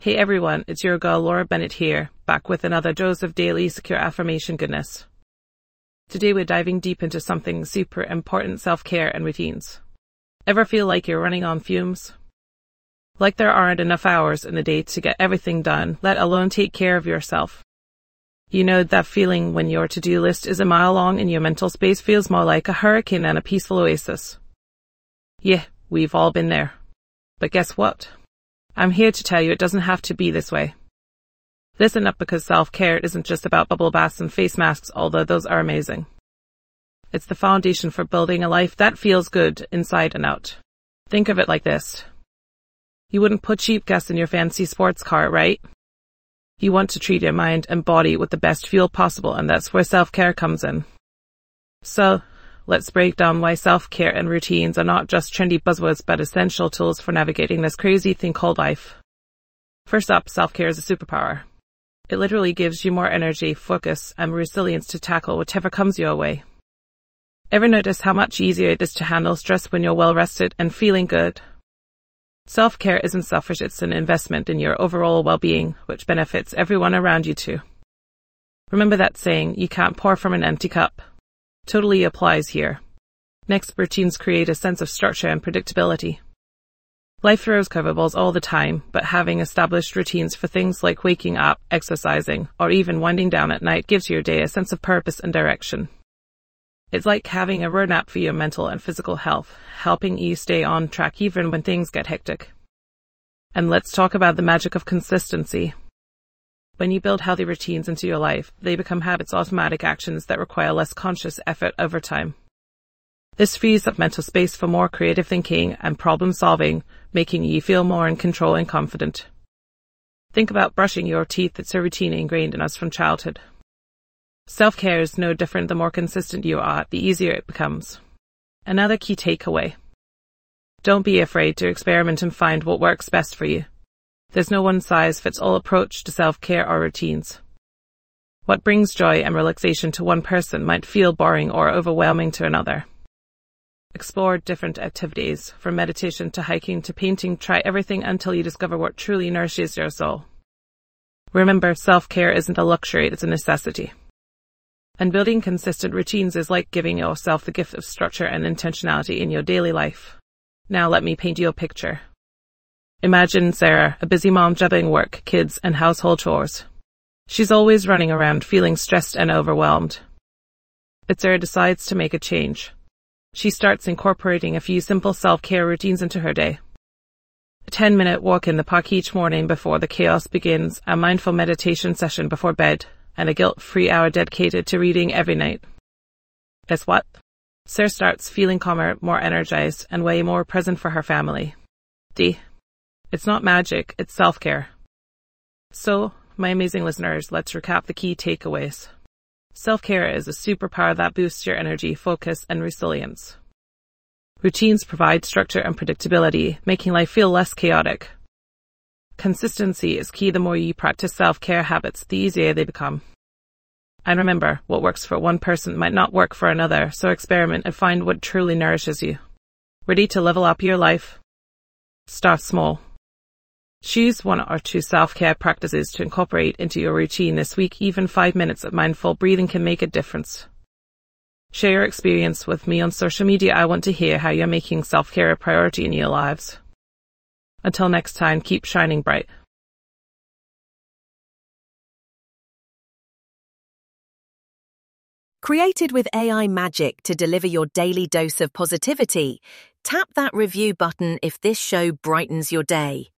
Hey everyone, it's your girl Laura Bennett here, back with another dose of daily secure affirmation goodness. Today we're diving deep into something super important: self-care and routines. Ever feel like you're running on fumes? Like there aren't enough hours in the day to get everything done, let alone take care of yourself. You know that feeling when your to-do list is a mile long and your mental space feels more like a hurricane than a peaceful oasis? Yeah, we've all been there. But guess what? I'm here to tell you it doesn't have to be this way. Listen up, because self-care isn't just about bubble baths and face masks, although those are amazing. It's the foundation for building a life that feels good inside and out. Think of it like this. You wouldn't put cheap gas in your fancy sports car, right? You want to treat your mind and body with the best fuel possible, and that's where self-care comes in. So, let's break down why self-care and routines are not just trendy buzzwords but essential tools for navigating this crazy thing called life. First up, self-care is a superpower. It literally gives you more energy, focus, and resilience to tackle whatever comes your way. Ever notice how much easier it is to handle stress when you're well rested and feeling good? Self-care isn't selfish, it's an investment in your overall well-being, which benefits everyone around you too. Remember that saying, you can't pour from an empty cup? Totally applies here. Next, routines create a sense of structure and predictability. Life throws curveballs all the time, but having established routines for things like waking up, exercising, or even winding down at night gives your day a sense of purpose and direction. It's like having a roadmap for your mental and physical health, helping you stay on track even when things get hectic. And let's talk about the magic of consistency. When you build healthy routines into your life, they become habits, automatic actions that require less conscious effort over time. This frees up mental space for more creative thinking and problem solving, making you feel more in control and confident. Think about brushing your teeth. It's a routine ingrained in us from childhood. Self-care is no different. The more consistent you are, the easier it becomes. Another key takeaway. Don't be afraid to experiment and find what works best for you. There's no one-size-fits-all approach to self-care or routines. What brings joy and relaxation to one person might feel boring or overwhelming to another. Explore different activities, from meditation to hiking to painting. Try everything until you discover what truly nourishes your soul. Remember, self-care isn't a luxury, it's a necessity. And building consistent routines is like giving yourself the gift of structure and intentionality in your daily life. Now let me paint you a picture. Imagine Sarah, a busy mom juggling work, kids, and household chores. She's always running around feeling stressed and overwhelmed. But Sarah decides to make a change. She starts incorporating a few simple self-care routines into her day. A 10-minute walk in the park each morning before the chaos begins, a mindful meditation session before bed, and a guilt-free hour dedicated to reading every night. Guess what? Sarah starts feeling calmer, more energized, and way more present for her family. It's not magic, it's self-care. So, my amazing listeners, let's recap the key takeaways. Self-care is a superpower that boosts your energy, focus, and resilience. Routines provide structure and predictability, making life feel less chaotic. Consistency is key. The more you practice self-care habits, the easier they become. And remember, what works for one person might not work for another, so experiment and find what truly nourishes you. Ready to level up your life? Start small. Choose one or two self-care practices to incorporate into your routine this week. Even 5 minutes of mindful breathing can make a difference. Share your experience with me on social media. I want to hear how you're making self-care a priority in your lives. Until next time, keep shining bright. Created with AI magic to deliver your daily dose of positivity, tap that review button if this show brightens your day.